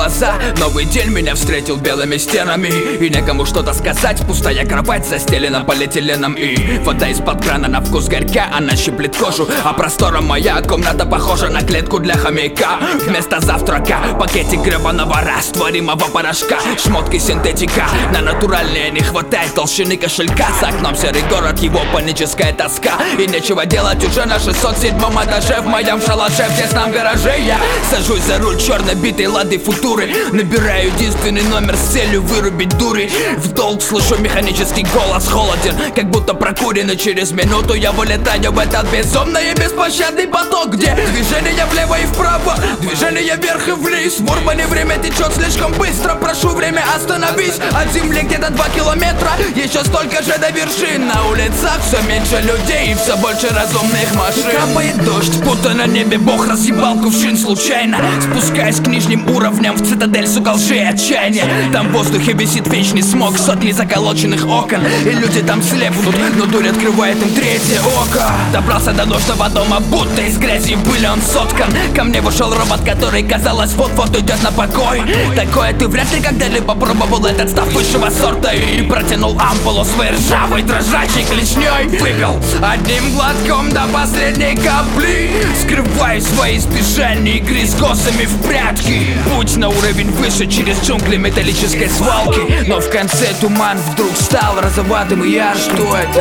глаза. Новый день меня встретил белыми стенами, и некому что-то сказать. Пустая кровать застелена полиэтиленом, и вода из-под крана на вкус горька. Она щиплет кожу, а простором моя комната похожа на клетку для хомяка. Вместо завтрака пакетик гребаного растворимого порошка. Шмотки синтетика, на натуральные не хватает толщины кошелька. За окном серый город, его паническая тоска. И нечего делать уже на 607-м этаже в моем шалаше в тесном гараже. Я сажусь за руль черной битой Лады Футуры, набираю единственный номер с целью вырубить дури. В долг слышу механический голос, холоден, как будто прокуренный. Через минуту я вылетаю в этот безумный и беспощадный поток, где движение влево и вправо, движение вверх и вниз. В урбане время течет слишком быстро, прошу время остановись. От земли где-то 2 километра, еще столько же до вершин. На улицах все меньше людей и все больше разумных машин. Капает дождь, будто на небе Бог разъебал кувшин случайно. Спускаясь к нижним уровням в цитадель, сука, лжи и отчаяния. Там в воздухе висит вечный смог, сотни заколоченных окон, и люди там слепнут, но дурь открывает им третье око. Добрался до нужного дома, будто из грязи и пыли он соткан. Ко мне вышел робот, который, казалось, вот-вот уйдет на покой. Такое ты вряд ли когда-либо пробовал, этот став высшего сорта. И протянул ампулу своей ржавой дрожащей клешней. Выпил одним глотком до последней капли, скрывая свои избежания игры с косами в прятки. Путь на уровень выше через джунгли металлической свалки. Но в конце туман вдруг стал розоватым, и я что это?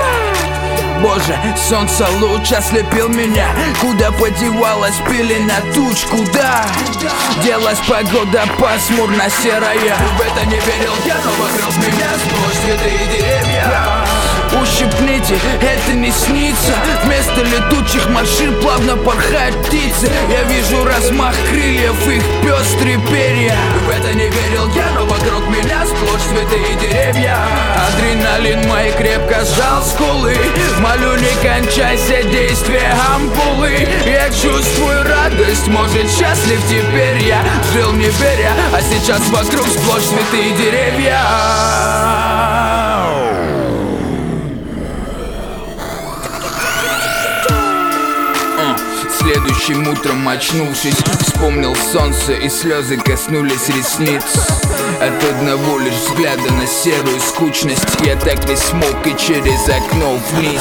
Боже, солнце луч ослепил меня. Куда подевалась пелена туч? Куда делась погода пасмурно-серая? В это не верил я, но вокруг меня сплошь цветы и деревья. Ущипните, это не снится. Вместо летучих машин плавно порхают птицы. Я вижу размах крыльев, их пестрые перья. В это не верил я, но вокруг меня сплошь цветы и деревья. Адреналин мой крепко сжал скулы. Молю, не кончайся действие ампулы. Я чувствую радость, может, счастлив теперь я. Жил не веря, а сейчас вокруг сплошь цветы и деревья. Следующим утром, очнувшись, вспомнил солнце, и слезы коснулись ресниц. От одного лишь взгляда на серую скучность я так не смог, и через окно вниз,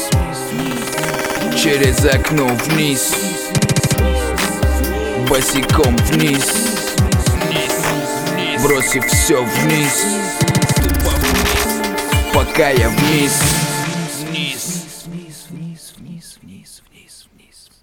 через окно вниз, босиком вниз, бросив все вниз, пока я вниз.